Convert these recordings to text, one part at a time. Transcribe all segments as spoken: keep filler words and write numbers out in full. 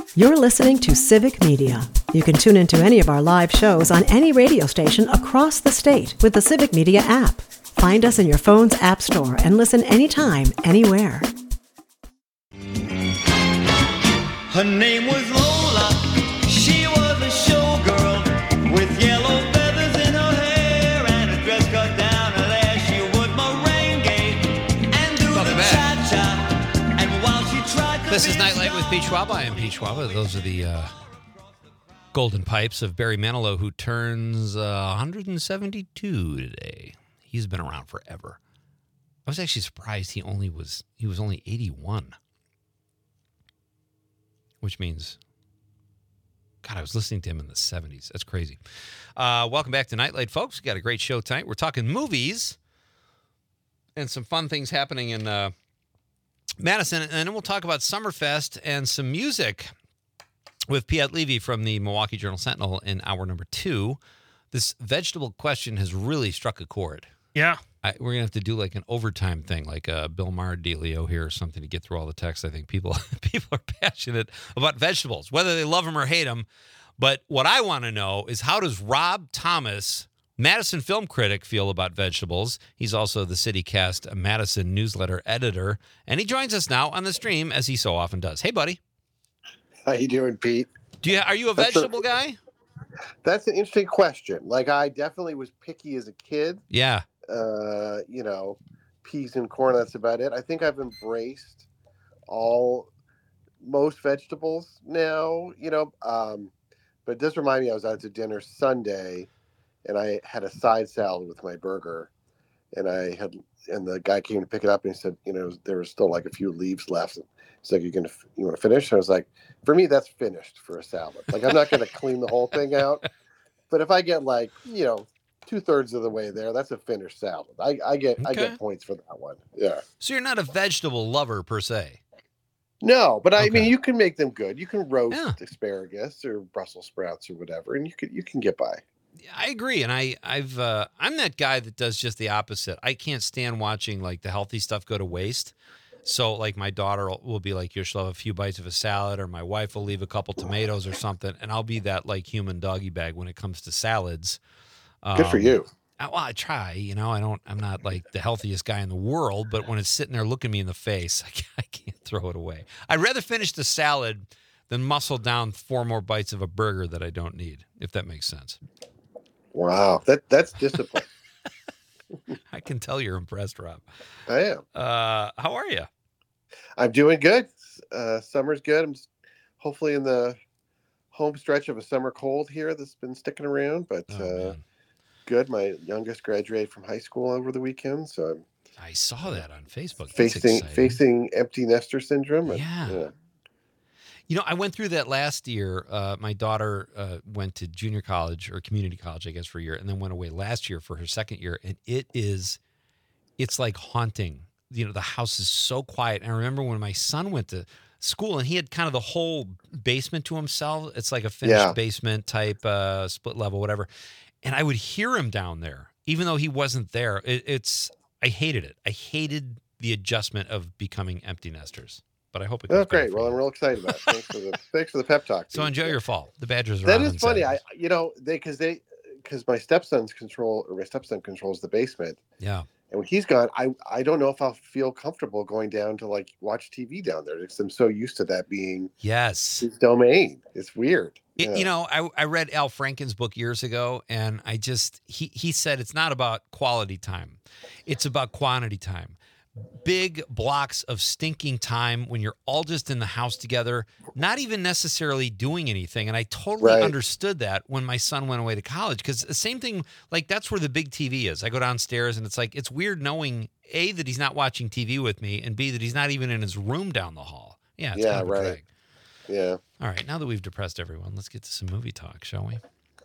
You're listening to Civic Media. You can tune into any of our live shows on any radio station across the state with the Civic Media app. Find us in your phone's app store and listen anytime, anywhere. Her name was Lola. She was a showgirl with yellow feathers in her hair and a dress cut down her leg. She would merengue and do Welcome the cha-cha. And while she tried to This is Nightlight with Pete Schwab. I am Pete Schwab. Those are the uh, golden pipes of Barry Manilow, who turns uh, one hundred seventy-two today. He's been around forever. I was actually surprised he only was he was only eighty-one. Which means, God, I was listening to him in the seventies. That's crazy. Uh, welcome back to Nightlight, folks. We got a great show tonight. We're talking movies and some fun things happening in uh, Madison. And then we'll talk about Summerfest and some music with Piet Levy from the Milwaukee Journal-Sentinel in hour number two. This vegetable question has really struck a chord. Yeah. I, we're going to have to do like an overtime thing, like a Bill Maher dealio here or something to get through all the texts. I think people people are passionate about vegetables, whether they love them or hate them. But what I want to know is, how does Rob Thomas, Madison film critic, feel about vegetables? He's also the CityCast Madison newsletter editor, and he joins us now on the stream, as he so often does. Hey, buddy. How you doing, Pete? Do you Are you a That's vegetable a, guy? That's an interesting question. Like, I definitely was picky as a kid. Yeah. Uh, you know, peas and corn, that's about it. I think I've embraced all, most vegetables now, you know, um, but it does remind me, I was out to dinner Sunday and I had a side salad with my burger, and I had, and the guy came to pick it up and he said, you know, there was still like a few leaves left. He's like, you gonna, you want to finish? And I was like, for me, that's finished for a salad. Like, I'm not going to clean the whole thing out, but if I get like, you know, two thirds of the way there, that's a finished salad. I, I get okay. I get points for that one. Yeah. So you're not a vegetable lover per se. No, but I okay. mean, you can make them good. You can roast yeah. asparagus or Brussels sprouts or whatever, and you can you can get by. I agree, and I I've uh, I'm that guy that does just the opposite. I can't stand watching like the healthy stuff go to waste. So like my daughter will be like, "You should have a few bites of a salad," or my wife will leave a couple tomatoes or something, and I'll be that like human doggy bag when it comes to salads. Good for you. Um, well, I try, you know, I don't, I'm not like the healthiest guy in the world, but when it's sitting there looking me in the face, I can't, I can't throw it away. I'd rather finish the salad than muscle down four more bites of a burger that I don't need, if that makes sense. Wow. That that's discipline. I can tell you're impressed, Rob. I am. Uh, how are you? I'm doing good. Uh, summer's good. I'm hopefully in the home stretch of a summer cold here that's been sticking around, but oh, uh, good. My youngest graduated from high school over the weekend, so I'm I saw that on Facebook. Facing facing empty nester syndrome. And, yeah. yeah. You know, I went through that last year. Uh, my daughter uh, went to junior college or community college, I guess, for a year, and then went away last year for her second year. And it is, it's like haunting. You know, the house is so quiet. And I remember when my son went to school and he had kind of the whole basement to himself. It's like a finished Yeah. basement type, uh, split level, whatever. And I would hear him down there, even though he wasn't there. It, it's, I hated it. I hated the adjustment of becoming empty nesters. But I hope it goes Oh, great. Well, you. I'm real excited about it. Thanks for the thanks for the pep talk. So enjoy yeah. your fall. The Badgers are That on is on funny. I Saturdays. you know they because they because my stepson's control or my stepson controls the basement, Yeah. and when he's gone, I I don't know if I'll feel comfortable going down to like watch T V down there because I'm so used to that being Yes. his domain. It's weird. It, Yeah. You know, I, I read Al Franken's book years ago, and I just, he, he said it's not about quality time. It's about quantity time. Big blocks of stinking time when you're all just in the house together, not even necessarily doing anything. And I totally Right. understood that when my son went away to college, because the same thing, like that's where the big T V is. I go downstairs and it's like, it's weird knowing A, that he's not watching T V with me, and B, that he's not even in his room down the hall. Yeah, it's Yeah, kind of a right. drag. Yeah. All right, now that we've depressed everyone, let's get to some movie talk, shall we?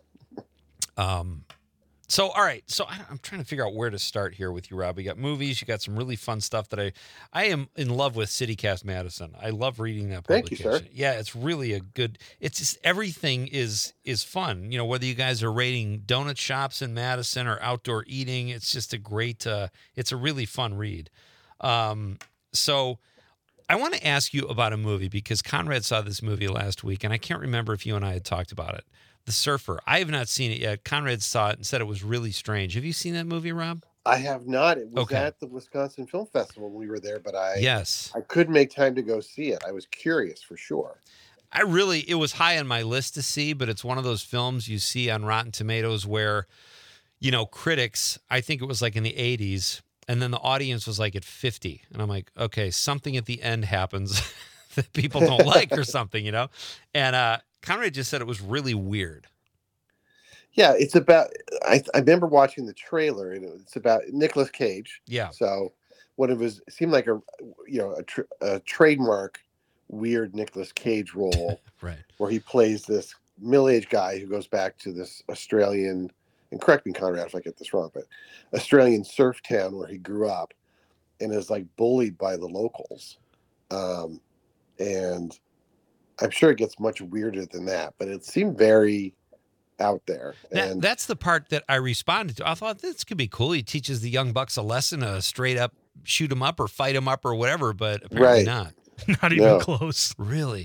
Um, so, all right, so I, I'm trying to figure out where to start here with you, Rob. You got movies, you got some really fun stuff that I, I am in love with CityCast Madison. I love reading that Thank you, publication. sir. Yeah, it's really a good. It's just everything is is fun. You know, whether you guys are rating donut shops in Madison or outdoor eating, it's just a great. Uh, it's a really fun read. Um, so. I want to ask you about a movie because Conrad saw this movie last week, and I can't remember if you and I had talked about it. The Surfer. I have not seen it yet. Conrad saw it and said it was really strange. Have you seen that movie, Rob? I have not. It was Okay. at the Wisconsin Film Festival when we were there, but I Yes. I couldn't make time to go see it. I was curious for sure. I really, it was high on my list to see, but it's one of those films you see on Rotten Tomatoes where, you know, critics, I think it was like in the eighties, and then the audience was like at fifty. And I'm like, okay, something at the end happens that people don't like or something, you know? And uh, Conrad just said it was really weird. Yeah, it's about. I, I remember watching the trailer, and it's about Nicolas Cage. Yeah. So one of his it seemed like a you know a, tr- a trademark weird Nicolas Cage role, Right. where he plays this middle-aged guy who goes back to this Australian, and correct me, Conrad, if I get this wrong, but Australian surf town where he grew up, and is like bullied by the locals, um, and I'm sure it gets much weirder than that, but it seemed very out there. That, And that's the part that I responded to. I thought this could be cool. He teaches the young bucks a lesson to straight up shoot him up or fight him up or whatever, but apparently Right. not. Not even No. close. Really?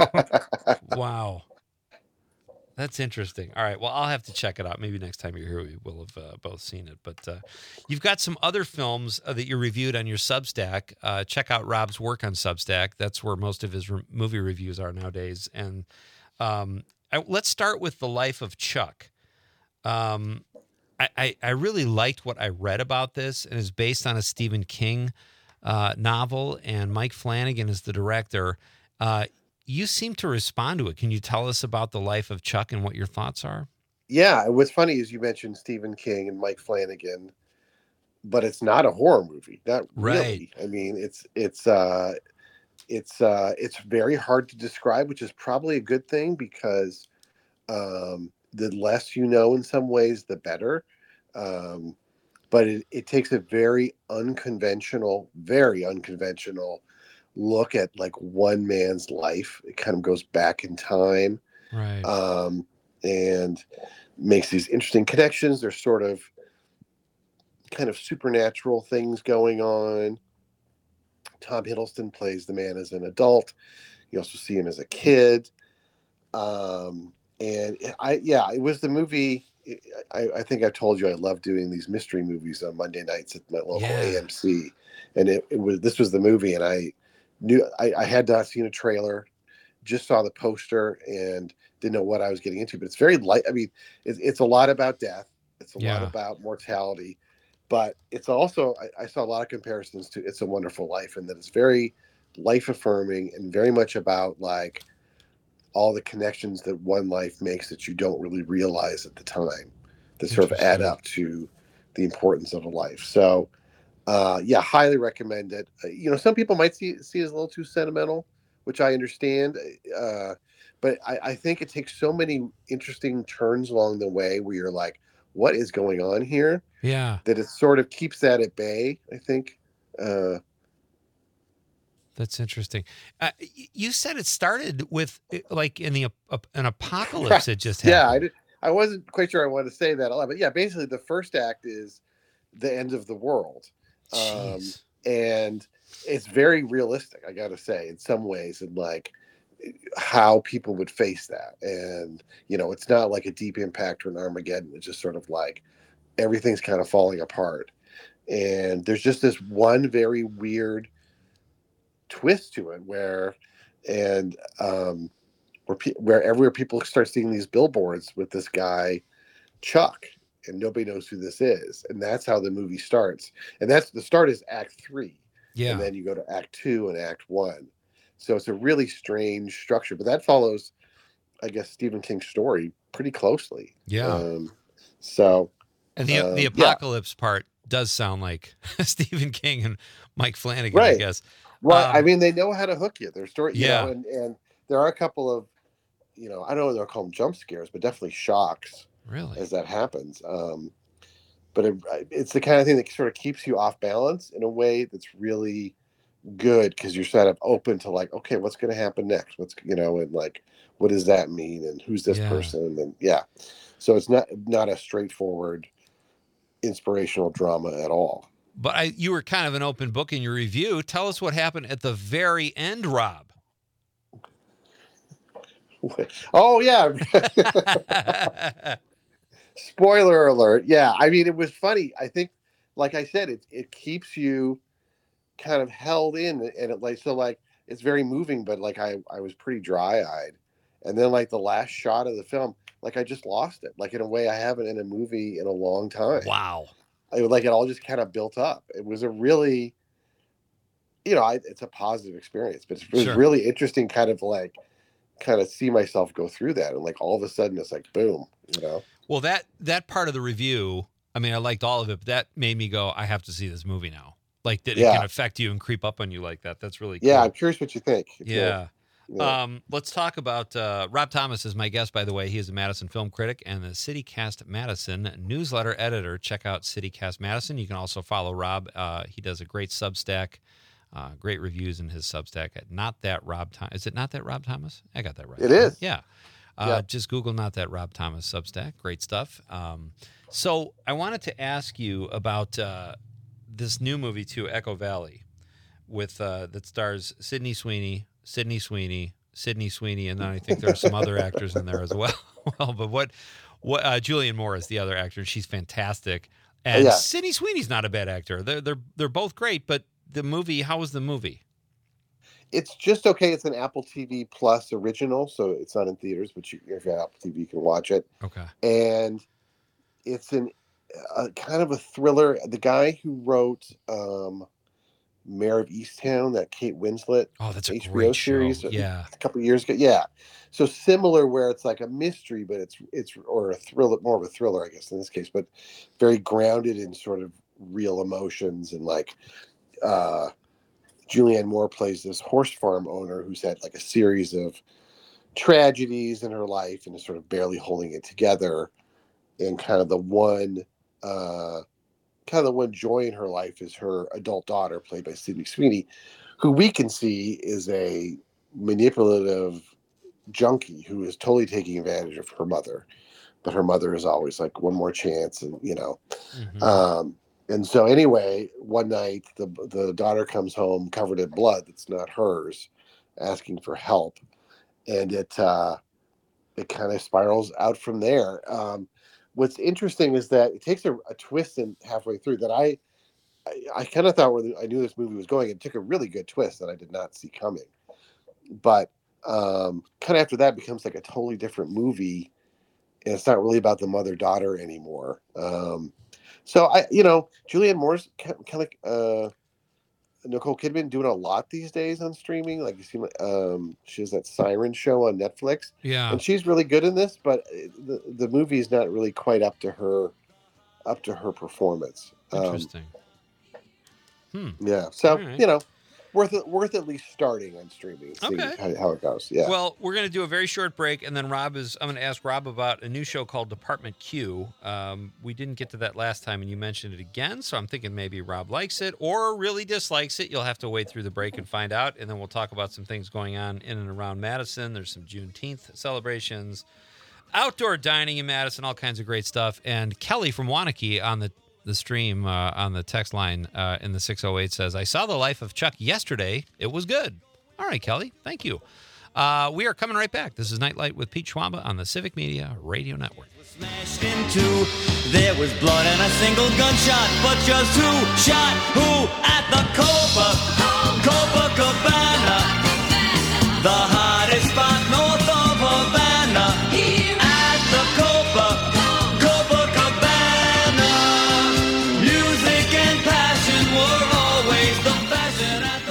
Wow. That's interesting. All right. Well, I'll have to check it out. Maybe next time you're here, we will have uh, both seen it. But uh, you've got some other films uh, that you reviewed on your Substack. Uh, check out Rob's work on Substack. That's where most of his re- movie reviews are nowadays. And um, I, let's start with The Life of Chuck. Um, I, I, I really liked what I read about this, and it's based on a Stephen King uh, novel, and Mike Flanagan is the director. Uh, you seem to respond to it. Can you tell us about The Life of Chuck and what your thoughts are? yeah, what's funny is you mentioned Stephen King and Mike Flanagan, but it's not a horror movie. Not Right. really. I mean, it's it's uh, it's uh, it's very hard to describe, which is probably a good thing because um, the less you know, in some ways, the better. Um, but it, it takes a very unconventional, very unconventional look at like one man's life. It kind of goes back in time, Right. um, and makes these interesting connections. There's sort of kind of supernatural things going on. Tom Hiddleston plays the man as an adult. You also see him as a kid. Um, and I, yeah, it was the movie. I, I think I've told you I love doing these mystery movies on Monday nights at my local Yeah. A M C, and it, it was this was the movie, and I knew I, I had not seen a trailer, just saw the poster and didn't know what I was getting into. But it's very light. I mean, it's it's a lot about death. It's a lot Yeah. about mortality, but it's also I, I saw a lot of comparisons to It's a Wonderful Life, and that it's very life affirming and very much about like all the connections that one life makes that you don't really realize at the time that sort of add Interesting. up to the importance of a life. So, uh, yeah, highly recommend it. Uh, you know, some people might see see it as a little too sentimental, which I understand. Uh, but I, I think it takes so many interesting turns along the way where you're like, what is going on here? Yeah. That it sort of keeps that at bay, I think. Uh, That's interesting. Uh, y- you said it started with uh, like in the ap- an apocalypse had just yeah, I happened. did. I wasn't quite sure I wanted to say that a lot, but yeah, basically the first act is the end of the world. Um, Jeez. and it's very realistic, I gotta say, in some ways, and like how people would face that. And you know, it's not like a Deep Impact or an Armageddon. It's just sort of like everything's kind of falling apart. And there's just this one very weird twist to it where, and um, where pe- where everywhere people start seeing these billboards with this guy Chuck, and nobody knows who this is, and that's how the movie starts. And that's the start is Act Three, Yeah. and then you go to Act Two and Act One. So it's a really strange structure, but that follows, I guess, Stephen King's story pretty closely. Yeah. Um, so And the um, the yeah. apocalypse part does sound like Stephen King and Mike Flanagan, I Right. guess. Well, I Um, mean, they know how to hook you. Their story, you Yeah. know, and, and there are a couple of, you know, I don't know if they'll call them jump scares, but definitely shocks Really? as that happens. Um, but it, it's the kind of thing that sort of keeps you off balance in a way that's really good because you're sort of open to like, okay, what's going to happen next? What's, you know, and like, what does that mean? And who's this Yeah. person? And yeah, so it's not not a straightforward inspirational drama at all. But I, you were kind of an open book in your review. Tell us what happened at the very end, Rob. Oh, yeah. Spoiler alert. Yeah, I mean, it was funny. I think, like I said, it it keeps you kind of held in, and it like so like it's very moving. But like I I was pretty dry eyed, and then like the last shot of the film, like I just lost it. Like in a way I haven't in a movie in a long time. Wow. I like it all just kind of built up. It was a really, you know, I, it's a positive experience, but it was Sure. really interesting, kind of like, kind of see myself go through that, and like all of a sudden it's like boom, you know. Well, that that part of the review, I mean, I liked all of it, but that made me go, I have to see this movie now. Like that, it Yeah. can affect you and creep up on you like that. That's really cool. Yeah, I'm curious what you think. Yeah. Yeah. Um, let's talk about uh, Rob Thomas is my guest, by the way. He is a Madison film critic and the CityCast Madison newsletter editor. Check out CityCast Madison. You can also follow Rob. Uh, he does a great Substack, uh, great reviews in his Substack at Not That Rob Thomas. Is it Not That Rob Thomas? I got that right. It is. Yeah. Uh, Yeah. Just Google Not That Rob Thomas Substack. Great stuff. Um, so I wanted to ask you about uh, this new movie too, Echo Valley, with uh, that stars Sydney Sweeney. Sydney Sweeney, Sydney Sweeney, and then I think there are some other actors in there as well. Well, but what, what uh, Julianne Moore is the other actor, and she's fantastic. And Yeah. Sydney Sweeney's not a bad actor. They're they're they're both great. But the movie, how was the movie? It's just okay. It's an Apple T V Plus original, so it's not in theaters, but you, if you have Apple T V, you can watch it. Okay. And it's an a kind of a thriller. The guy who wrote um, Mayor of Easttown, that Kate Winslet Oh, that's a H B O great show. series, Yeah. a couple of years ago. Yeah, so similar, where it's like a mystery, but it's it's or a thriller, more of a thriller, I guess, in this case, but very grounded in sort of real emotions, and like uh, Julianne Moore plays this horse farm owner who's had like a series of tragedies in her life and is sort of barely holding it together, and kind of the one. Uh, kind of the one joy in her life is her adult daughter, played by Sydney Sweeney, who we can see is a manipulative junkie who is totally taking advantage of her mother. But her mother is always like, one more chance, and you know. Mhm. Um, and so anyway, one night the the daughter comes home covered in blood that's not hers, asking for help, and it uh, it kind of spirals out from there. Um, What's interesting is that it takes a, a twist in halfway through that I, I, I kind of thought where the, I knew this movie was going. It took a really good twist that I did not see coming, but um, kind of after that becomes like a totally different movie, and it's not really about the mother daughter anymore. Um, so I, you know, Julianne Moore's kind of like uh, Nicole Kidman doing a lot these days on streaming. Like you see, um, she has that Siren show on Netflix. Yeah. And she's really good in this, but the the movie is not really quite up to her, up to her performance. Um, Interesting. Hmm. yeah, so All right. you know, worth it, worth at least starting on streaming, seeing Okay. how, how it goes. Yeah. Well, we're going to do a very short break, and then Rob is. I'm going to ask Rob about a new show called Department Q. Um, we didn't get to that last time, and you mentioned it again, so I'm thinking maybe Rob likes it or really dislikes it. You'll have to wait through the break and find out, and then we'll talk about some things going on in and around Madison. There's some Juneteenth celebrations, outdoor dining in Madison, all kinds of great stuff. And Kelly from Wanakee on the the stream uh, on the text line uh, in the six oh eight says, I saw The Life of Chuck yesterday. It was good. All right, Kelly. Thank you. Uh, we are coming right back. This is Nightlight with Pete Schwaba on the Civic Media Radio Network. Smashed in two. There was blood and a single gunshot, but just who shot who at the Copa Copacabana, the hottest spot north of Havana. At the Copa Copacabana, music and passion were always the fashion at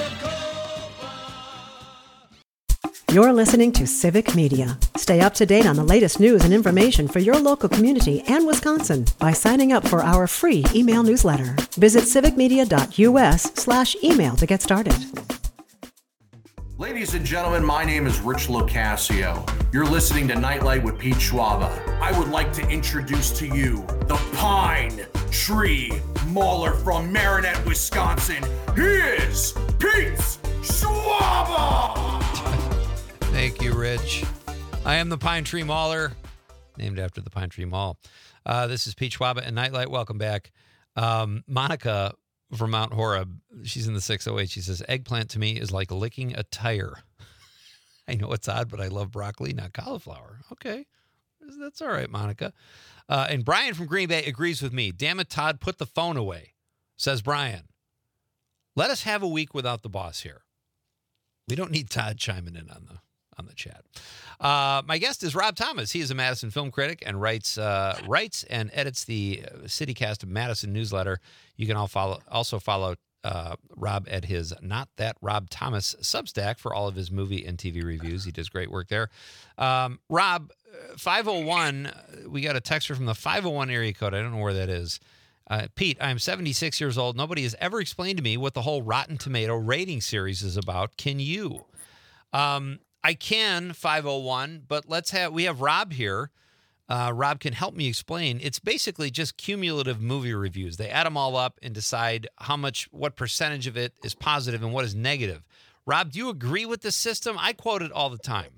the Copa. You're listening to Civic Media. Stay up to date on the latest news and information for your local community and Wisconsin by signing up for our free email newsletter. Visit civicmedia.us slash email to get started. Ladies and gentlemen, my name is Rich Locascio. You're listening to Nightlight with Pete Schwaba. I would like to introduce to you the Pine Tree Mauler from Marinette, Wisconsin. He is Pete Schwaba! Thank you, Rich. I am the Pine Tree Mauler, named after the Pine Tree Mall. Uh, this is Pete Schwaba and Nightlight. Welcome back. Um, Monica Vermont Horeb, she's in the six oh eight. She says, eggplant to me is like licking a tire. I know it's odd, but I love broccoli, not cauliflower. Okay. That's all right, Monica. Uh, and Brian from Green Bay agrees with me. Damn it, Todd, put the phone away, says Brian. Let us have a week without the boss here. We don't need Todd chiming in on the on the chat. Uh, my guest is Rob Thomas. He is a Madison film critic and writes uh, writes and edits the CityCast of Madison newsletter. You can all follow also follow uh, Rob at his Not That Rob Thomas Substack for all of his movie and T V reviews. He does great work there. Um, Rob, five oh one, we got a texter from the five oh one area code. I don't know where that is. Uh, Pete, I'm seventy-six years old. Nobody has ever explained to me what the whole Rotten Tomato rating series is about. Can you? Um, I can, five oh one, but let's have, we have Rob here. Uh, Rob can help me explain. It's basically just cumulative movie reviews. They add them all up and decide how much, what percentage of it is positive and what is negative. Rob, do you agree with this system? I quote it all the time.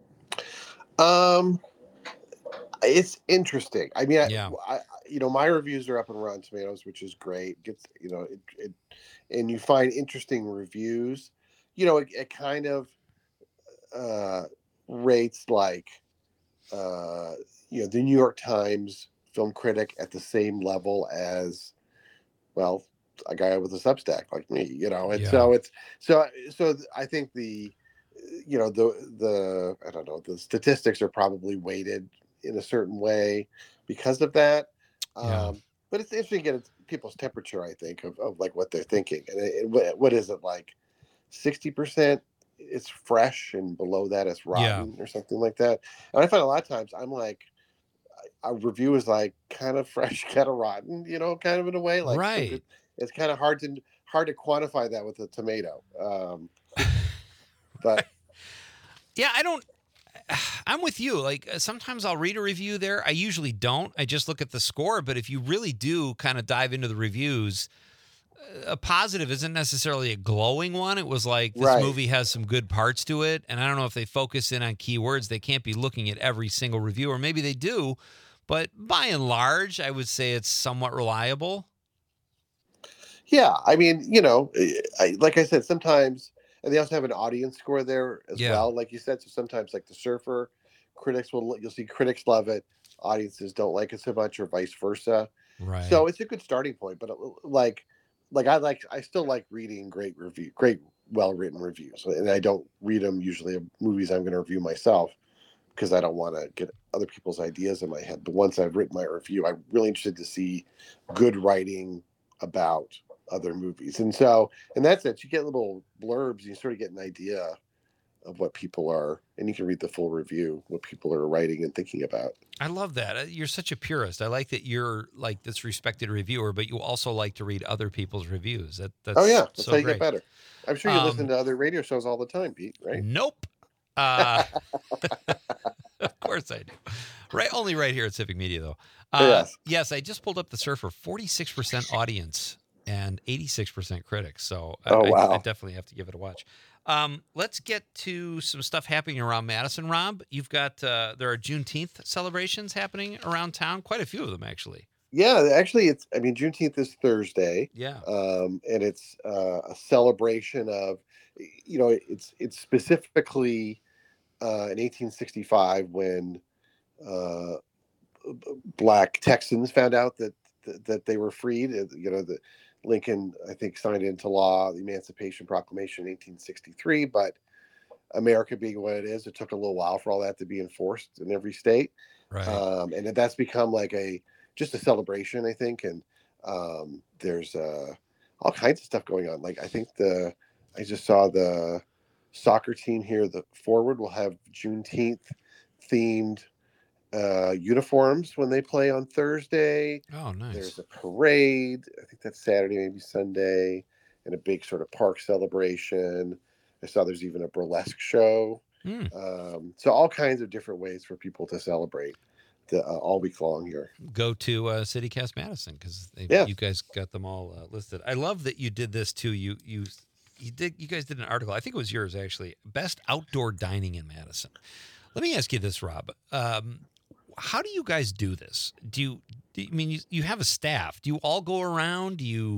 Um, it's interesting. I mean, I, Yeah. I, you know, my reviews are up on Rotten Tomatoes, which is great. Gets, you know, it, it, and you find interesting reviews. You know, it, it kind of uh, rates like, uh, you know, the New York Times film critic at the same level as, well, a guy with a Substack like me. You know, and Yeah. so it's so so. I think the, you know, the the I don't know, the statistics are probably weighted in a certain way because of that. Yeah. Um, but it's interesting to get people's temperature, I think, of, of like what they're thinking. And it, it, what- what is it, like sixty percent it's fresh and below that it's rotten or something like that. And I find a lot of times I'm like, a review is like kind of fresh, kind of rotten, you know, kind of in a way. Like, so Right. it- it's kind of hard to hard to quantify that with a tomato. Um, but Yeah, I don't. I'm with you. Like uh, sometimes I'll read a review there. I usually don't. I just look at the score. But if you really do kind of dive into the reviews, uh, a positive isn't necessarily a glowing one. It was like this Right. movie has some good parts to it, and I don't know if they focus in on keywords. They can't be looking at every single review, or maybe they do. But by and large, I would say it's somewhat reliable. yeah, I mean, you know, I, like I said, sometimes, and they also have an audience score there as Yeah. well, like you said. So sometimes, like the Surfer, critics will, you'll see critics love it, audiences don't like it so much, or vice versa. Right. So it's a good starting point. But uh, like, like I like, I still like reading great review, great, well written reviews, and I don't read them usually of movies I'm going to review myself because I don't want to get other people's ideas in my head. But once I've written my review, I'm really interested to see good writing about other movies. And so in that sense, you get little blurbs, you sort of get an idea of what people are, and you can read the full review, what people are writing and thinking about. I love that. Uh, You're such a purist. I like that you're like this respected reviewer, but you also like to read other people's reviews. That that's Oh yeah, that's so how you great. get better. I'm sure you Um, listen to other radio shows all the time, Pete, right? Nope. Uh, of course I do. Right, only right here at Civic Media, though. Uh, Yes. yes, I just pulled up the Surfer. forty-six percent audience and eighty-six percent critics. So I, Oh, I- wow. I definitely have to give it a watch. Um, let's get to some stuff happening around Madison, Rob. You've got, uh, there are Juneteenth celebrations happening around town. Quite a few of them, actually. Yeah, actually, it's. I mean, Juneteenth is Thursday. Yeah. um, and it's uh, a celebration of, you know, it's it's specifically uh, in eighteen sixty-five when uh, Black Texans found out that that, that they were freed. Uh, You know, the Lincoln, I think, signed into law the Emancipation Proclamation in eighteen sixty-three, but America being what it is, it took a little while for all that to be enforced in every state. Right. Um, and that's become like a just a celebration, I think. And um, there's uh, all kinds of stuff going on. Like I think the I just saw the soccer team here, the forward will have Juneteenth themed uh, uniforms when they play on Thursday. oh, nice. There's a parade. I think that's Saturday, maybe Sunday, and a big sort of park celebration. I saw there's even a burlesque show. Hmm. Um, so all kinds of different ways for people to celebrate the, uh, all week long here. Go to uh, CityCast Madison because Yeah. you guys got them all uh, listed. I love that you did this too. You you you did you guys did an article. I think it was yours actually. Best outdoor dining in Madison. Let me ask you this, Rob. Um, how do you guys do this? Do you, do you I mean you, you have a staff? Do you all go around? Do you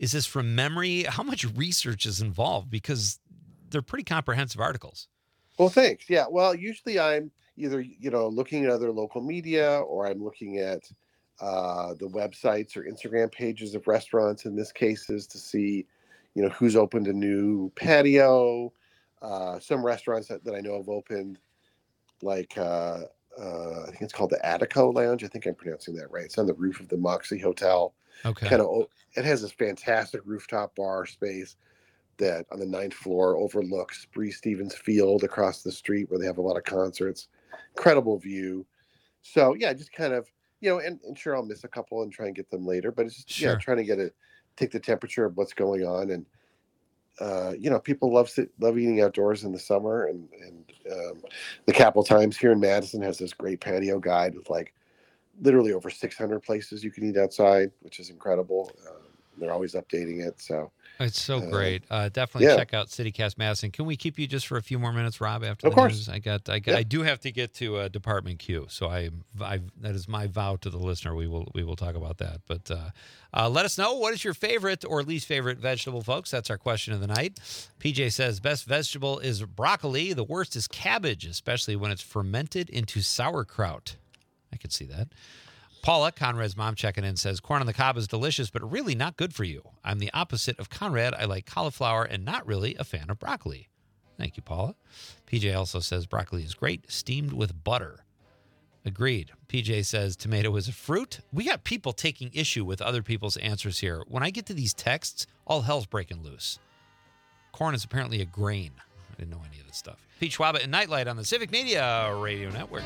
Is this from memory? How much research is involved? Because they're pretty comprehensive articles. Well, thanks. Yeah. Well, usually I'm either, you know, looking at other local media, or I'm looking at uh, the websites or Instagram pages of restaurants in this cases to see, you know, who's opened a new patio. Uh, some restaurants that, that I know have opened, like uh, uh, I think it's called the Attico Lounge. I think I'm pronouncing that right. It's on the roof of the Moxie Hotel. Okay. Kind of, it has this fantastic rooftop bar space that on the ninth floor overlooks Bree Stevens Field across the street, where they have a lot of concerts. Incredible view. So yeah, just kind of, you know, and, and sure, I'll miss a couple and try and get them later, but it's just, Sure. yeah, trying to get a, take the temperature of what's going on. And, uh, you know, people love, sit, love eating outdoors in the summer, and, and um, the Capital Times here in Madison has this great patio guide with like literally over six hundred places you can eat outside, which is incredible. Um, they're always updating it. So It's so Uh, great. Uh, definitely yeah. check out CityCast Madison. Can we keep you just for a few more minutes, Rob? After Of the course. news, I got, I got, Yeah. I do have to get to uh, Department Q. So I, I, that is my vow to the listener. We will, we will talk about that. But uh, uh, let us know, what is your favorite or least favorite vegetable, folks? That's our question of the night. P J says best vegetable is broccoli. The worst is cabbage, especially when it's fermented into sauerkraut. I could see that. Paula, Conrad's mom, checking in, says corn on the cob is delicious, but really not good for you. I'm the opposite of Conrad. I like cauliflower and not really a fan of broccoli. Thank you, Paula. P J also says broccoli is great, steamed with butter. Agreed. P J says tomato is a fruit. We got people taking issue with other people's answers here. When I get to these texts, all hell's breaking loose. Corn is apparently a grain. I didn't know any of this stuff. Pete Schwaba and Nightlight on the Civic Media Radio Network.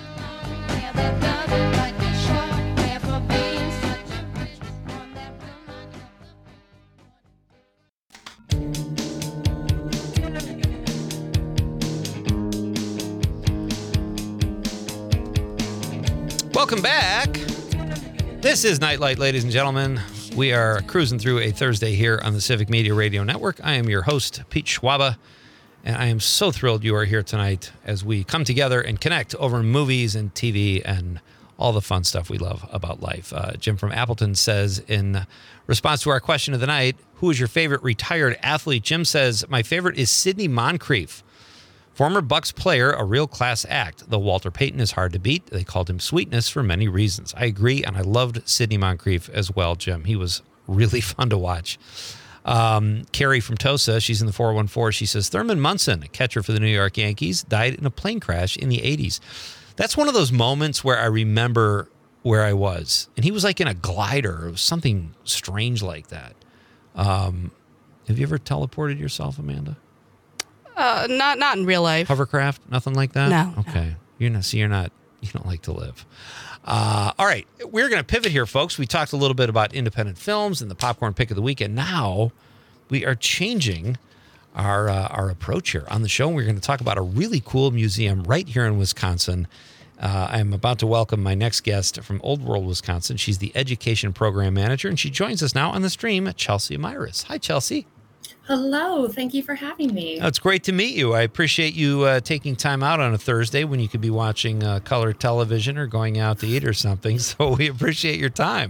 Welcome back. This is Nightlight, ladies and gentlemen. We are cruising through a Thursday here on the Civic Media Radio Network. I am your host, Pete Schwaba, and I am so thrilled you are here tonight as we come together and connect over movies and T V and all the fun stuff we love about life. Uh, Jim from Appleton says, in response to our question of the night, who is your favorite retired athlete? Jim says, my favorite is Sidney Moncrief. Former Bucks player, a real class act. Though Walter Payton is hard to beat, they called him Sweetness for many reasons. I agree, and I loved Sidney Moncrief as well, Jim. He was really fun to watch. Um, Carrie from Tosa, she's in the four one four. She says, Thurman Munson, a catcher for the New York Yankees, died in a plane crash in the eighties. That's one of those moments where I remember where I was. And he was like in a glider. It was something strange like that. Um, have you ever teleported yourself, Amanda? Uh, not not in real life. Hovercraft? Nothing like that? No, Okay. You're not, so you're not, you don't like to live. Uh, all right. We're going to pivot here, folks. We talked a little bit about independent films and the popcorn pick of the week. And now we are changing our, uh, our approach here on the show. We're going to talk about a really cool museum right here in Wisconsin. Uh, I'm about to welcome my next guest from Old World, Wisconsin. She's the education program manager, and she joins us now on the stream, Chelsea Myris. Hi, Chelsea. Hello. Thank you for having me. Oh, it's great to meet you. I appreciate you uh, taking time out on a Thursday when you could be watching uh, color television or going out to eat or something. So we appreciate your time.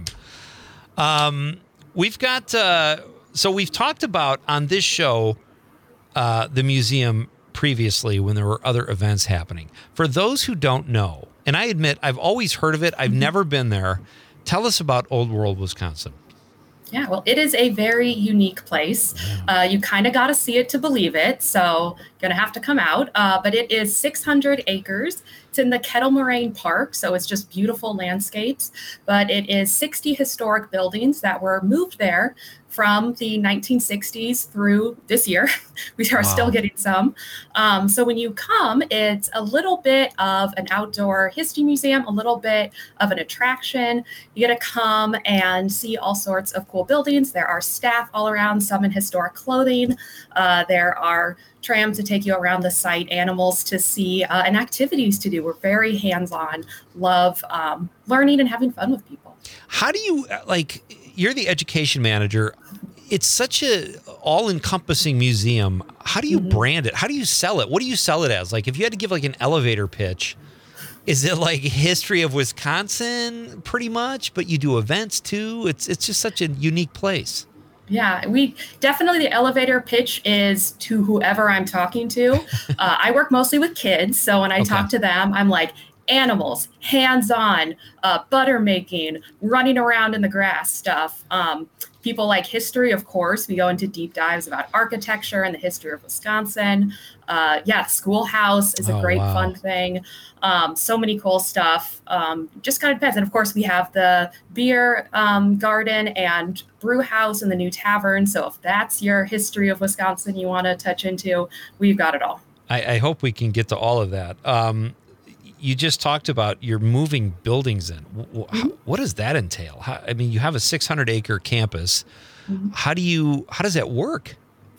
Um, we've got, uh, so we've talked about on this show uh, the museum previously when there were other events happening. For those who don't know, and I admit I've always heard of it, I've never been there. Tell us about Old World, Wisconsin. Yeah, well, it is a very unique place. Uh, you kind of got to see it to believe it. So going to have to come out. Uh, but it is six hundred acres. It's in the Kettle Moraine Park. So it's just beautiful landscapes. But it is sixty historic buildings that were moved there from the nineteen sixties through this year. We are Wow. still getting some. Um, so when you come, it's a little bit of an outdoor history museum, a little bit of an attraction. You get to come and see all sorts of cool buildings. There are staff all around, some in historic clothing. Uh, there are trams to take you around the site, animals to see, uh, and activities to do. We're very hands-on, love um, learning and having fun with people. How do you, like, you're the education manager. It's such a all-encompassing museum. How do you Mhm. brand it? How do you sell it? What do you sell it as? Like, if you had to give like an elevator pitch, is it like history of Wisconsin pretty much, but you do events too? It's it's just such a unique place. Yeah, we definitely, the elevator pitch is to whoever I'm talking to. Uh, I work mostly with kids. So when I Okay. talk to them, I'm like, animals, hands-on, uh, butter making, running around in the grass stuff. Um, people like history, of course. We go into deep dives about architecture and the history of Wisconsin. Uh, yeah, Schoolhouse is a Oh, great wow. fun thing. Um, so many cool stuff. Um, just kind of depends. And of course, we have the beer um, garden and brew house and the new tavern. So if that's your history of Wisconsin you want to touch into, we've got it all. I, I hope we can get to all of that. Um, you just talked about you're moving buildings in. W- w- how- what does that entail? How, I mean, you have a six hundred acre campus. How do you? How does that work?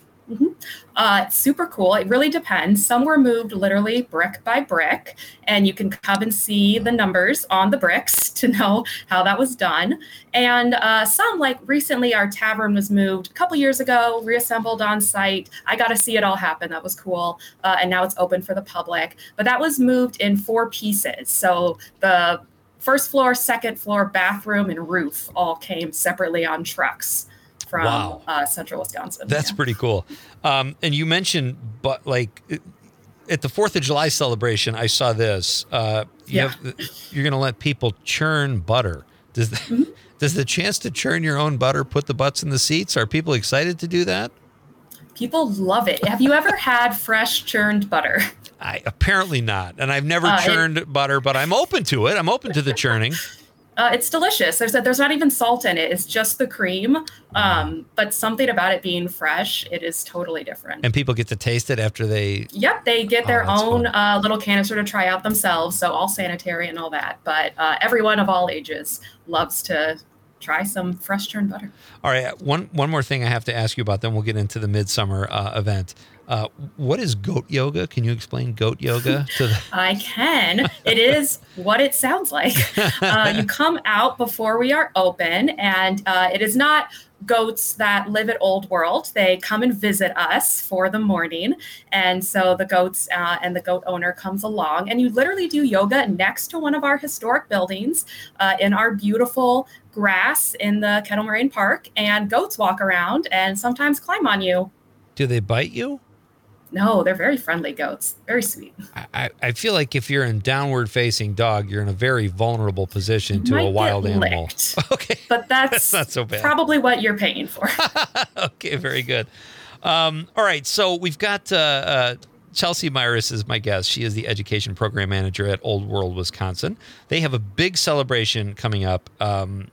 Uh, it's super cool. It really depends. Some were moved literally brick by brick, and you can come and see the numbers on the bricks to know how that was done. And uh, some, like recently, our tavern was moved a couple years ago, reassembled on site. I got to see it all happen. That was cool. Uh, and now it's open for the public. But that was moved in four pieces. So the first floor, second floor, bathroom, and roof all came separately on trucks from Wow. uh, central Wisconsin. That's Yeah. pretty cool. Um, and you mentioned, but like it- at the Fourth of July celebration, I saw this. Uh, you Yeah. have, you're going to let people churn butter. Does the, Mm-hmm. does the chance to churn your own butter put the butts in the seats? Are people excited to do that? People love it. Have you ever had fresh churned butter? I apparently not, and I've never Uh, it- churned butter, but I'm open to it. I'm open to the churning. Uh, it's delicious. There's there's not even salt in it. It's just the cream. Um, but something about it being fresh, it is totally different. And people get to taste it after they. Yep, they get their Oh, that's own fun. uh, little canister to try out themselves. So all sanitary and all that. But uh, everyone of all ages loves to try some fresh churned butter. All right, one one more thing I have to ask you about. Then we'll get into the midsummer uh, event. Uh, what is goat yoga? Can you explain goat yoga to the? I can. It is what it sounds like. Uh, you come out before we are open, and uh, it is not goats that live at Old World. They come and visit us for the morning. And so the goats uh, and the goat owner comes along, and you literally do yoga next to one of our historic buildings uh, in our beautiful grass in the Kettle Moraine Park. And goats walk around and sometimes climb on you. Do they bite you? No, they're very friendly goats. Very sweet. I, I- I feel like if you're in downward facing dog, you're in a very vulnerable position to Might a get wild animal. licked. Okay. But that's, That's not so bad. probably what you're paying for. Okay, very good. Um, all right, so we've got uh, uh, Chelsea Myris is my guest. She is the education program manager at Old World, Wisconsin. They have a big celebration coming up. Um,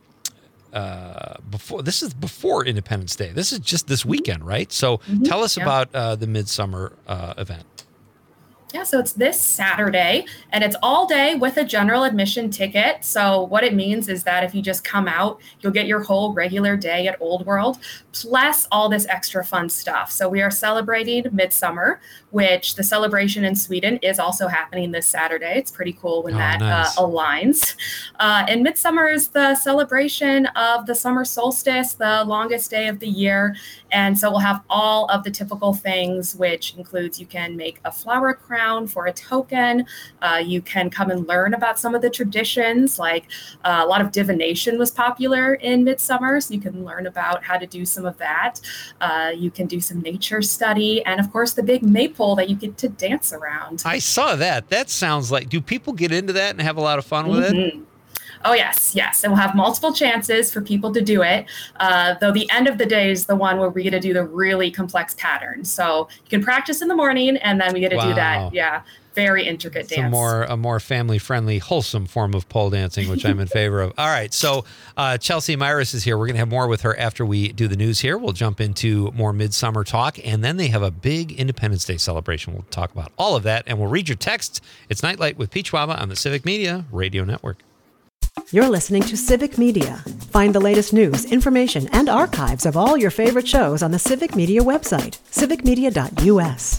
uh, before this is before Independence Day. This is just this weekend, right? So tell us yeah. about uh, the midsummer uh, event. Yeah, so it's this Saturday, and it's all day with a general admission ticket. So what it means is that if you just come out, you'll get your whole regular day at Old World, plus all this extra fun stuff. So we are celebrating Midsummer, which the celebration in Sweden is also happening this Saturday. It's pretty cool when Oh, that nice. uh, aligns. Uh, and Midsummer is the celebration of the summer solstice, the longest day of the year. And so we'll have all of the typical things, which includes you can make a flower crown for a token. Uh, you can come and learn about some of the traditions, like uh, a lot of divination was popular in Midsummer. So you can learn about how to do some of that. Uh, you can do some nature study. And of course, the big maypole that you get to dance around. I saw that. That sounds like. Do people get into that and have a lot of fun with it? Mhm. Oh, yes, yes. And we'll have multiple chances for people to do it. Uh, though the end of the day is the one where we get to do the really complex patterns. So you can practice in the morning, and then we get to Wow. do that. Yeah, very intricate It's a dance. more a more family friendly, wholesome form of pole dancing, which I'm in favor of. All right, so uh, Chelsea Myris is here. We're gonna have more with her after we do the news here. We'll jump into more midsummer talk, and then they have a big Independence Day celebration. We'll talk about all of that, and we'll read your texts. It's Nightlight with Pete Schwaba on the Civic Media Radio Network. You're listening to Civic Media. Find the latest news, information, and archives of all your favorite shows on the Civic Media website, civic media dot u s.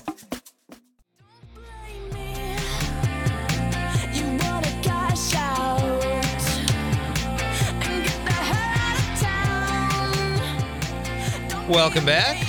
Welcome back.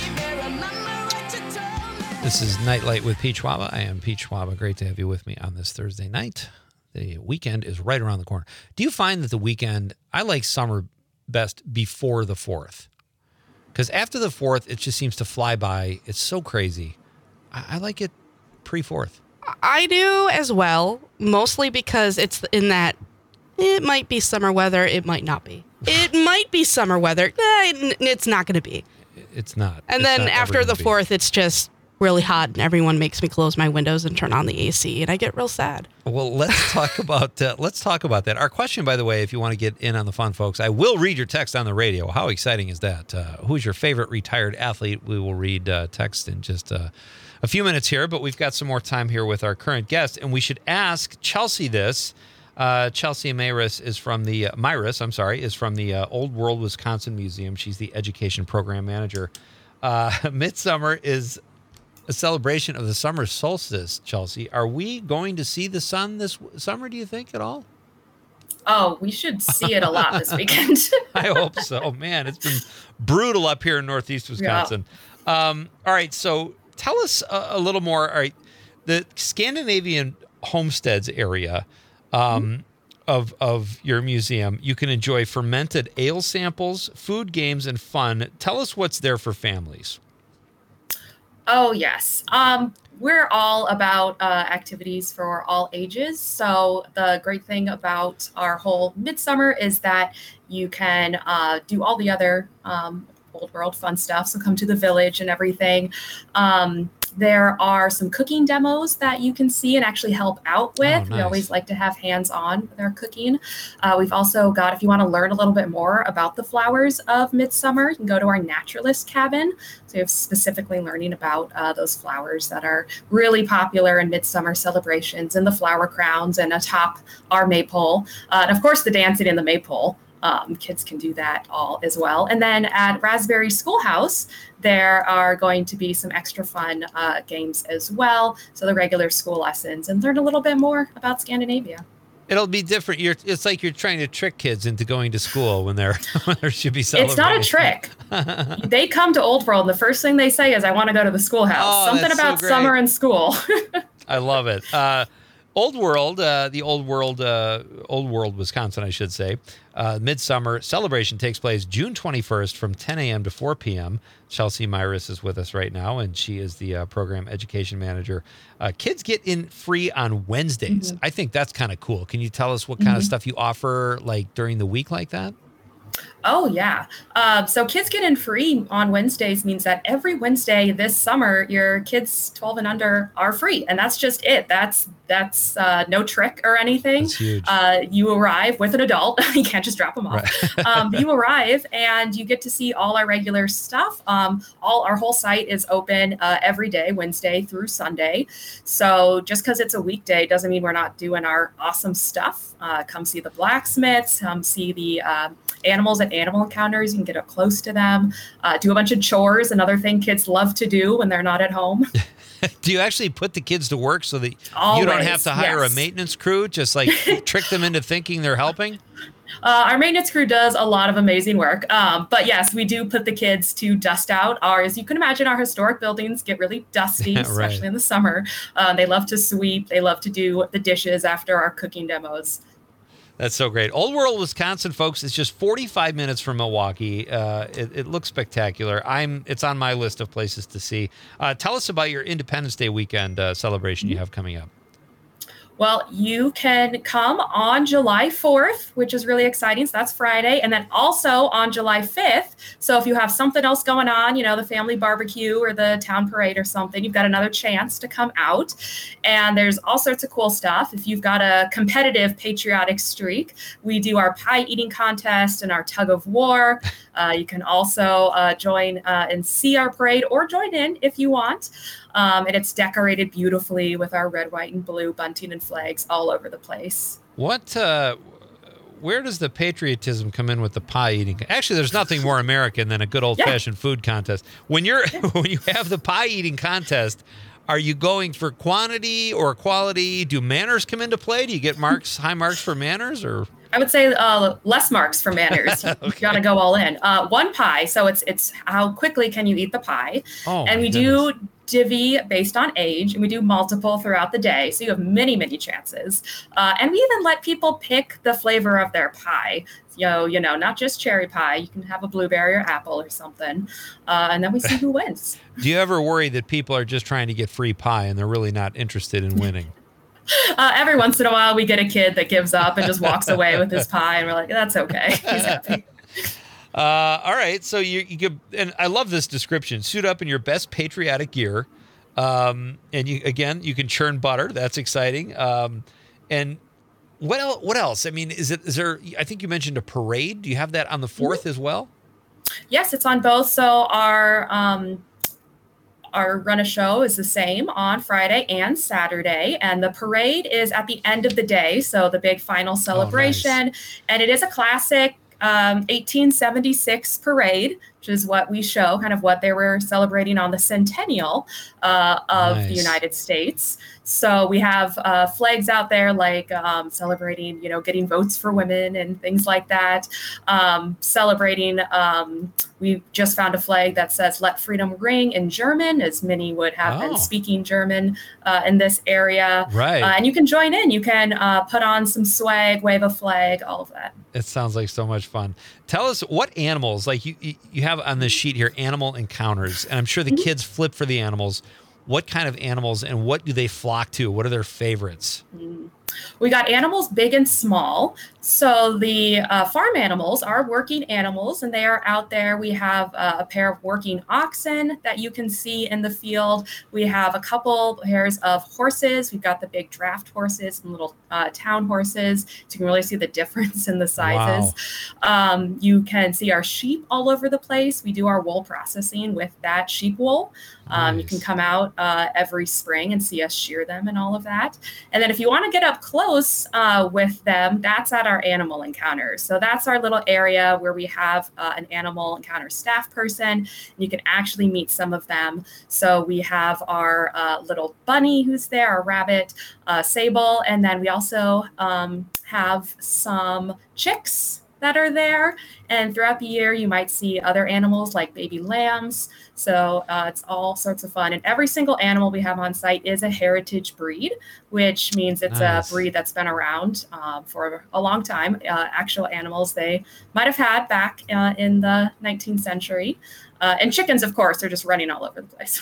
This is Nightlight with Pete Schwaba. I am Pete Schwaba. Great to have you with me on this Thursday night. The weekend is right around the corner. Do you find that the weekend, I like summer best before the fourth? Because after the fourth, it just seems to fly by. It's so crazy. I, I like it pre-fourth. I do as well, mostly because it's in that it might be summer weather, it might not be. It might be summer weather. Eh, it's not going to be. It's not. And It's then not ever after gonna the be. fourth, it's just really hot and everyone makes me close my windows and turn on the A C and I get real sad. Well, let's talk about uh, let's talk about that. Our question, by the way, if you want to get in on the fun, folks, I will read your text on the radio. How exciting is that? Uh, who's your favorite retired athlete? We will read uh, text in just uh, a few minutes here, but we've got some more time here with our current guest, and we should ask Chelsea this. Uh, Chelsea Mayris is from the uh, Myris, I'm sorry, is from the uh, Old World Wisconsin Museum. She's the education program manager. Uh, Midsummer is a celebration of the summer solstice, Chelsea. Are we going to see the sun this w- summer, do you think, at all? Oh, we should see it a lot this weekend. I hope so. Man, it's been brutal up here in Northeast Wisconsin. Um, all right, so tell us a, a little more. All right, the Scandinavian homesteads area um, mm-hmm. of, of your museum, you can enjoy fermented ale samples, food, games, and fun. Tell us what's there for families. Oh, yes. Um, we're all about uh, activities for all ages. So the great thing about our whole Midsummer is that you can uh, do all the other um, old world fun stuff. So come to the village and everything. Um, there are some cooking demos that you can see and actually help out with. Oh, nice. We always like to have hands-on with our cooking. Uh, we've also got, if you want to learn a little bit more about the flowers of Midsummer, you can go to our naturalist cabin. So you have specifically learning about uh, those flowers that are really popular in Midsummer celebrations and the flower crowns and atop our maypole. Uh, and of course, the dancing in the maypole. Um, kids can do that all as well. And then at Raspberry Schoolhouse, there are going to be some extra fun uh, games as well. So the regular school lessons and learn a little bit more about Scandinavia. It'll be different. You're, it's like you're trying to trick kids into going to school when they're when there should be celebrating. It's not a trick. They come to Old World, and the first thing they say is, "I want to go to the schoolhouse." Oh, Something that's so about great. summer and school. I love it. Uh, Old World, uh, the Old World, uh, Old World, Wisconsin, I should say. Uh, Midsummer celebration takes place June twenty-first from ten a.m. to four p.m. Chelsea Myris is with us right now, and she is the uh, program education manager. Uh, kids get in free on Wednesdays. Mm-hmm. I think that's kind of cool. Can you tell us what kind Mm-hmm. of stuff you offer, like during the week, like that? Oh, yeah. Um, so kids get in free on Wednesdays means that every Wednesday this summer, your kids twelve and under are free. And that's just it. That's that's uh, no trick or anything. That's huge. Uh, you arrive with an adult. You can't just drop them off. Right. um, you arrive and you get to see all our regular stuff. Um, all our whole site is open uh, every day, Wednesday through Sunday. So just because it's a weekday doesn't mean we're not doing our awesome stuff. Uh, come see the blacksmiths, come see the uh, animals at animal encounters. You can get up close to them, uh, do a bunch of chores, another thing kids love to do when they're not at home. Do you actually put the kids to work so that you don't Always, have to hire yes. a maintenance crew, just like trick them into thinking they're helping? Uh, our maintenance crew does a lot of amazing work. Um, but yes, we do put the kids to dust out. Our, as you can imagine, our historic buildings get really dusty, Right. especially in the summer. Uh, they love to sweep. They love to do the dishes after our cooking demos. That's so great. Old World, Wisconsin, folks, is just forty-five minutes from Milwaukee. Uh, it, it looks spectacular. I'm. It's on my list of places to see. Uh, tell us about your Independence Day weekend uh, celebration you have coming up. Well, you can come on July fourth, which is really exciting. So that's Friday. And then also on July fifth. So if you have something else going on, you know, the family barbecue or the town parade or something, you've got another chance to come out. And there's all sorts of cool stuff. If you've got a competitive patriotic streak, we do our pie eating contest and our tug of war. Uh, you can also uh, join uh, and see our parade or join in if you want. Um, and it's decorated beautifully with our red, white, and blue bunting and flags all over the place. What? Uh, where does the patriotism come in with the pie eating? Actually, there's nothing more American than a good old fashioned yeah. food contest. When you're when you have the pie eating contest, are you going for quantity or quality? Do manners come into play? Do you get marks, high marks for manners, or? I would say uh, less marks for manners. okay. You got to go all in. Uh, one pie, so it's it's how quickly can you eat the pie? Oh, and we goodness. do divvy based on age, and we do multiple throughout the day. So you have many, many chances. Uh, and we even let people pick the flavor of their pie. You know, you know, not just cherry pie. You can have a blueberry or apple or something. Uh, and then we see who wins. Do you ever worry that people are just trying to get free pie and they're really not interested in winning? Uh, every once in a while, we get a kid that gives up and just walks away with his pie, and we're like, that's okay. He's happy. Uh, all right. So you, you could, and I love this description, suit up in your best patriotic gear. Um, and you, again, you can churn butter. That's exciting. Um, and what else, what else? I mean, is it, is there, I think you mentioned a parade. Do you have that on the fourth mm-hmm. as well? Yes, it's on both. So our, um, our run a show is the same on Friday and Saturday, and the parade is at the end of the day. So the big final celebration, oh, nice. And it is a classic Um, eighteen seventy-six parade, which is what we show, kind of what they were celebrating on the centennial uh, of nice. the United States. So we have uh, flags out there like um, celebrating, you know, getting votes for women and things like that. Um, celebrating, um, we just found a flag that says "Let Freedom Ring" in German, as many would have oh. been speaking German uh, in this area. Right. Uh, and you can join in. You can uh, put on some swag, wave a flag, all of that. It sounds like so much fun. Tell us what animals, like you you have on this sheet here, animal encounters, and I'm sure the kids flip for the animals. What kind of animals and what do they flock to? What are their favorites? We got animals big and small. So the uh, farm animals are working animals, and they are out there. We have uh, a pair of working oxen that you can see in the field. We have a couple pairs of horses. We've got the big draft horses and little uh, town horses. So you can really see the difference in the sizes. Wow. Um, you can see our sheep all over the place. We do our wool processing with that sheep wool. Um, nice. You can come out uh, every spring and see us shear them and all of that. And then if you want to get up close uh, with them, that's at our animal encounters. So that's our little area where we have uh, an animal encounter staff person, and you can actually meet some of them. So we have our uh, little bunny who's there, our rabbit, uh, Sable, and then we also um, have some chicks that are there. And throughout the year, you might see other animals like baby lambs. So uh, it's all sorts of fun. And every single animal we have on site is a heritage breed, which means it's nice. a breed that's been around uh, for a long time. Uh, actual animals they might have had back uh, in the nineteenth century. Uh, and chickens, of course, are just running all over the place.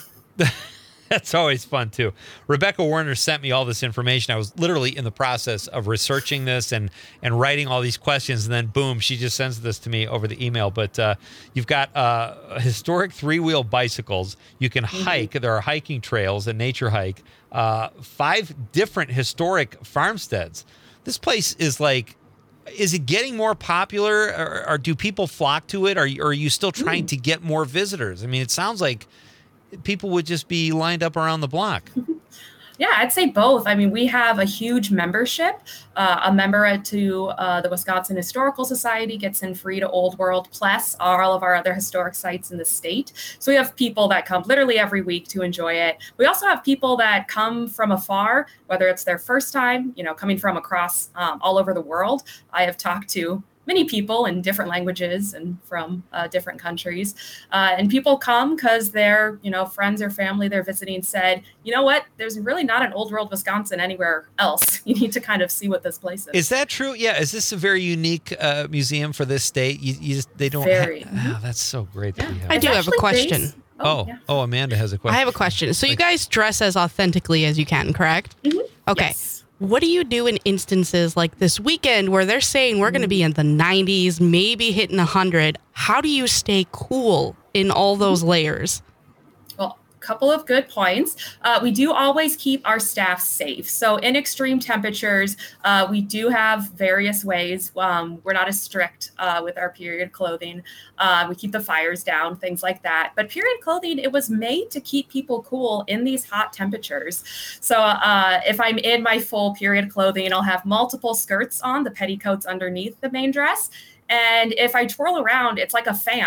That's always fun, too. Rebecca Warner sent me all this information. I was literally in the process of researching this and, and writing all these questions, and then, boom, she just sends this to me over the email. But uh, you've got uh, historic three-wheel bicycles. You can mm-hmm. hike. There are hiking trails, a nature hike, uh, five different historic farmsteads. This place is like, is it getting more popular, or, or do people flock to it, or, or are you still trying mm. to get more visitors? I mean, it sounds like people would just be lined up around the block. Yeah, I'd say both. I mean, we have a huge membership. Uh, a member to uh, the Wisconsin Historical Society gets in free to Old World, plus all of our other historic sites in the state. So we have people that come literally every week to enjoy it. We also have people that come from afar, whether it's their first time, you know, coming from across um, all over the world. I have talked to many people in different languages and from uh, different countries. Uh, and people come because their, you know, friends or family they're visiting said, you know what, there's really not an Old World Wisconsin anywhere else. You need to kind of see what this place is. Is that true? Yeah. Is this a very unique uh, museum for this state? You, you just, they don't very. Ha- mm-hmm. oh, that's so great that yeah. we have. I do have a question. Based- Oh, oh, yeah. oh, Amanda has a question. I have a question. So you guys dress as authentically as you can, correct? Mm-hmm. Okay. Yes. What do you do in instances like this weekend where they're saying we're going to be in the nineties, maybe hitting one hundred? How do you stay cool in all those layers? Well, a couple of good points. Uh, we do always keep our staff safe. So in extreme temperatures, uh, we do have various ways. Um, we're not as strict uh, with our period clothing. Uh, we keep the fires down, things like that. But period clothing, it was made to keep people cool in these hot temperatures. So uh, if I'm in my full period clothing, I'll have multiple skirts on, the petticoats underneath the main dress. And if I twirl around, it's like a fan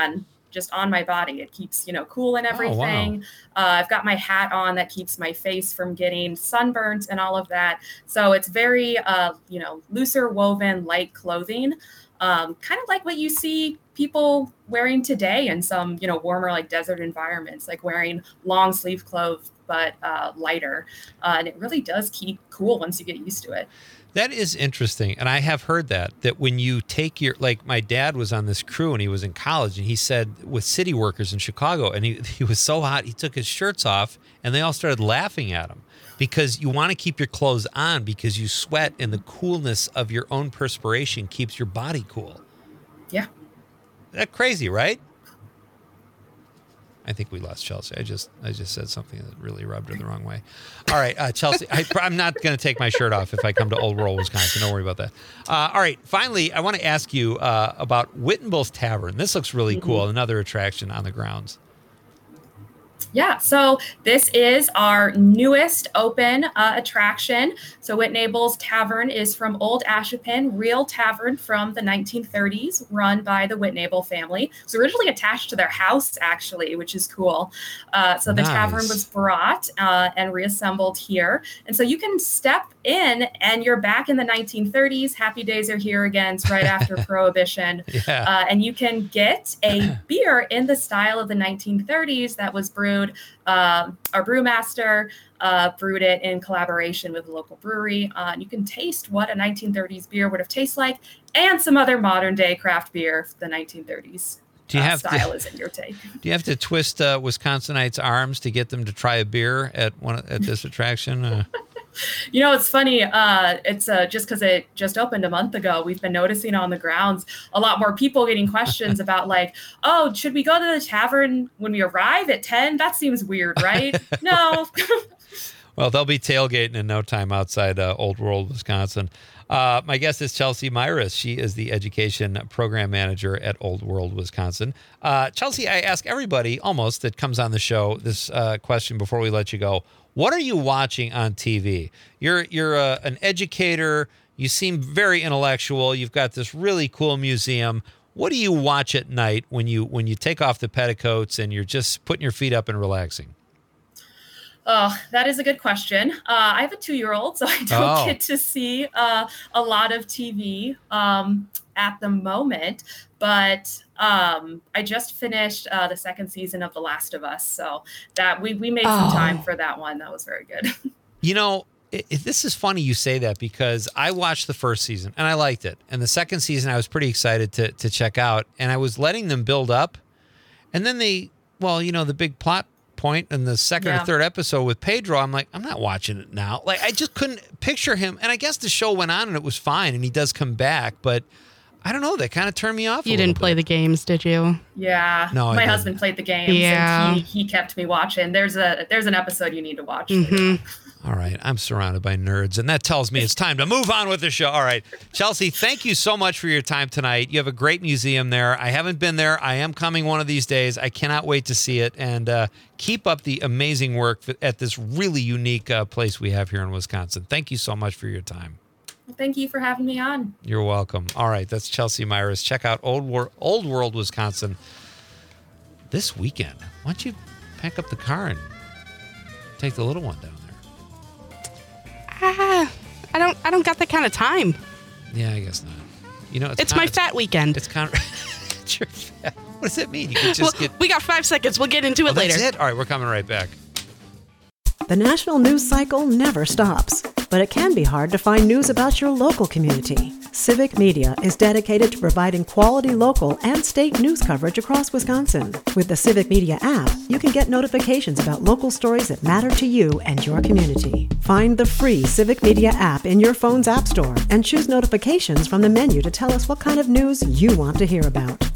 just on my body. It keeps, you know, cool and Oh, everything. Uh, I've got my hat on that keeps my face from getting sunburnt and all of that. So it's very, uh, you know, looser woven, light clothing, um, kind of like what you see people wearing today in some, you know, warmer, like desert environments, like wearing long sleeve clothes, but uh, lighter. Uh, and it really does keep cool once you get used to it. That is interesting. And I have heard that, that when you take your, like my dad was on this crew and he was in college and he said with city workers in Chicago, and he, he was so hot, he took his shirts off and they all started laughing at him because you want to keep your clothes on because you sweat and the coolness of your own perspiration keeps your body cool. Yeah. That's crazy, right? I think we lost Chelsea. I just I just said something that really rubbed her the wrong way. All right, uh, Chelsea, I, I'm not going to take my shirt off if I come to Old World, Wisconsin. Don't worry about that. Uh, all right, finally, I want to ask you uh, about Wittenbos Tavern. This looks really Mm-hmm. cool, another attraction on the grounds. Yeah, so this is our newest open uh, attraction. So Whitnable's Tavern is from Old Ashapin, real tavern from the nineteen thirties, run by the Whitnable family. It's originally attached to their house, actually, which is cool. Uh, so the Nice. tavern was brought uh, and reassembled here. And so you can step in and you're back in the nineteen thirties. Happy days are here again. It's right after Prohibition. Yeah. Uh, and you can get a beer in the style of the nineteen thirties that was brewed. Um, our brewmaster uh, brewed it in collaboration with a local brewery. Uh, and you can taste what a nineteen thirties beer would have tasted like, and some other modern day craft beer the nineteen thirties Do you uh, have to- style is in your take. Do you have to twist uh, Wisconsinites' arms to get them to try a beer at one at this attraction? Uh, You know, it's funny. Uh, it's uh, just because it just opened a month ago. We've been noticing on the grounds a lot more people getting questions about like, oh, should we go to the tavern when we arrive at ten? That seems weird, right? No. Well, they'll be tailgating in no time outside uh, Old World, Wisconsin. Uh, my guest is Chelsea Myris. She is the education program manager at Old World, Wisconsin. Uh, Chelsea, I ask everybody almost that comes on the show this uh, question before we let you go. What are you watching on T V? You're you're uh, an educator. You seem very intellectual. You've got this really cool museum. What do you watch at night when you when you take off the petticoats and you're just putting your feet up and relaxing? Oh, that is a good question. Uh, I have a two-year-old, so I don't Oh. get to see uh, a lot of T V um, at the moment. But um, I just finished uh, the second season of The Last of Us, so that we we made some Oh. time for that one. That was very good. You know, it, it- this is funny you say that because I watched the first season and I liked it. And the second season I was pretty excited to to check out. And I was letting them build up. And then they, well, you know, the big plot point in the second Yeah. or third episode with Pedro, I'm like, I'm not watching it now. Like, I just couldn't picture him. And I guess the show went on and it was fine. And he does come back. But I don't know. That kind of turned me off. You didn't play the games, did you? Yeah, No, I my didn't. husband played the games, Yeah. and he, he kept me watching. There's a there's an episode you need to watch. hmm All right. I'm surrounded by nerds, and that tells me it's time to move on with the show. All right. Chelsea, thank you so much for your time tonight. You have a great museum there. I haven't been there. I am coming one of these days. I cannot wait to see it. And uh, keep up the amazing work at this really unique uh, place we have here in Wisconsin. Thank you so much for your time. Thank you for having me on. You're welcome. All right. That's Chelsea Myris. Check out Old, Wor- Old World, Wisconsin this weekend. Why don't you pack up the car and take the little one down there? Ah, I don't. I don't got that kind of time. Yeah, I guess not. You know, it's, It's kind my of, fat weekend. It's kind of. It's your fat. What does that mean? You can Well, just get. we got five seconds. We'll get into Oh, it later. that's it. All right, we're coming right back. The national news cycle never stops, but it can be hard to find news about your local community. Civic Media is dedicated to providing quality local and state news coverage across Wisconsin. With the Civic Media app, you can get notifications about local stories that matter to you and your community. Find the free Civic Media app in your phone's app store and choose notifications from the menu to tell us what kind of news you want to hear about.